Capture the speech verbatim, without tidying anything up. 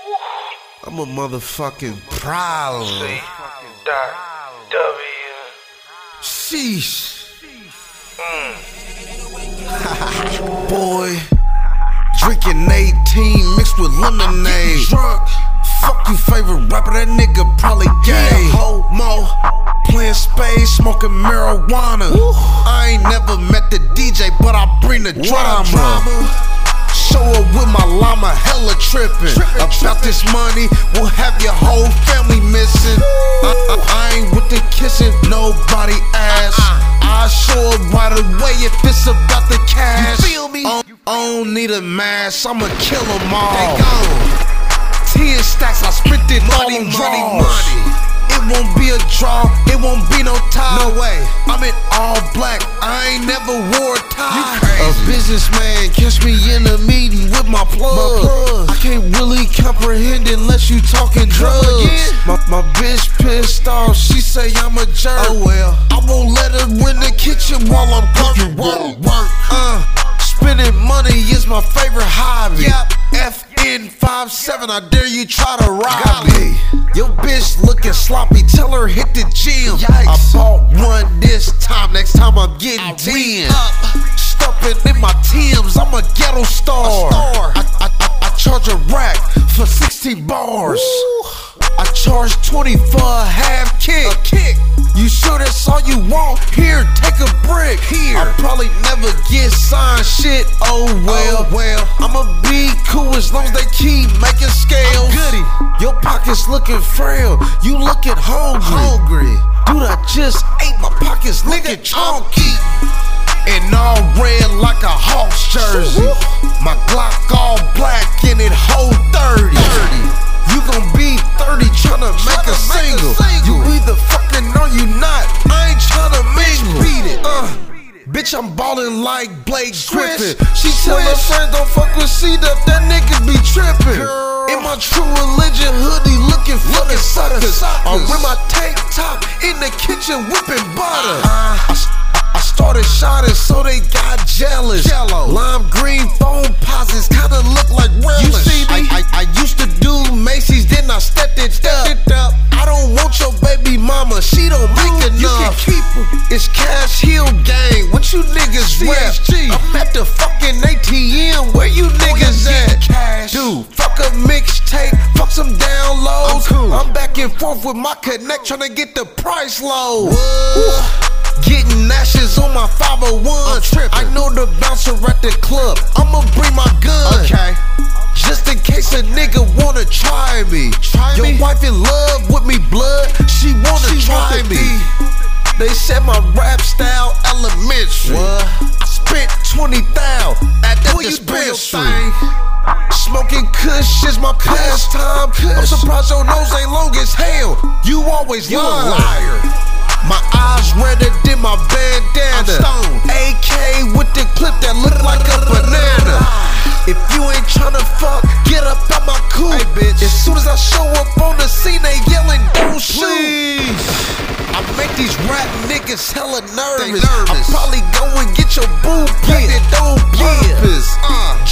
I'm a motherfucking problem. C. Dot W. Sheesh. Mm. Boy, drinking eighteen mixed with lemonade. Drunk. Fuck you, favorite rapper, that nigga probably gay. Homo, playing spades, smoking marijuana. Woo. I ain't never met the D J, but I bring the drama. drama. Show up with my llama, hella trippin'. Trippin', About trippin'. This money, we'll have your whole family missing. I, I, I ain't with the kissing, nobody ask. Uh-uh. I'll show up right away if it's about the cash. You feel me? I don't need a mask, I'ma kill them all. They gone. Ten stacks, I spent it money, all money, money. It won't be a draw, it won't be no tie. No way. I'm in all black, I ain't never wore a tie. A businessman, catch me in a meeting with my plug. my plug. I can't really comprehend unless you talking drugs. My, my bitch pissed off, she say I'm a jerk. Oh well, I won't let her in the kitchen while I'm cooking. Work, work. Uh, spending money is my favorite hobby. Yep. F N five seven, I dare you try to rob me. Your bitch looking sloppy, tell her hit the gym. Yikes. I bought one this time, next time I'm getting I ten. Stuffing in my Timbs, I'm a ghetto star. A I, I, I, I charge a rack for sixteen bars. Ooh. I charge twenty for a half kick. A kick. You sure that's all you want? Here, take a brick. Here. I'll probably never get signed shit. Oh well. Oh, well. I'ma be cool as long as they keep making scales. I'm goody. Your pockets looking frail. You looking hungry. Hungry. Dude, I just ate my pockets looking chunky. And all red like a Hawks jersey. My Glock all black and it hold thirty. You gon' be thirty tryna make a single. You either fucking or you not. I ain't tryna mingle. Beat it. Uh, bitch, I'm ballin' like Blake Griffin. She tell her friends don't fuck with C-Dub, that nigga be trippin'. In my true religion hoodie, looking for the suckers. I wear my tank top in the kitchen whipping butter. I, I started shining so they got jealous. Jello. Lime green foam posits kinda look like relish. You see me? I, I, I used to do Macy's, then I stepped it, stepped it up. I don't want your baby mama, she don't make Dude, enough. You can keep her. It's Cash Hill gang, what you niggas rap? I'm at the fucking A T M, where you niggas at? Cash. Dude, fuck a mixtape, fuck some downloads. I'm, cool. I'm back and forth with my connect, tryna get the price low. Getting ashes on my five oh one. I know the bouncer at the club, I'ma bring my gun. Okay. Just in case a nigga wanna try me. Try Your me? wife in love with me, blood. She wanna she try me. Be. They said my rap style elementary. What? I spent twenty thousand at that dispensary. Smoking kush is my pastime. I'm surprised your nose ain't long as hell. You always you lying. a liar. My eyes redder than my bandana. A K with the clip that look like a banana. If you ain't tryna fuck, get up out my coupe. Hey, bitch. As soon as I show up on the scene, they yelling, don't shoot. I make these rap niggas hella nervous. nervous. I probably go and get your boo pregnant, don't purpose. Uh.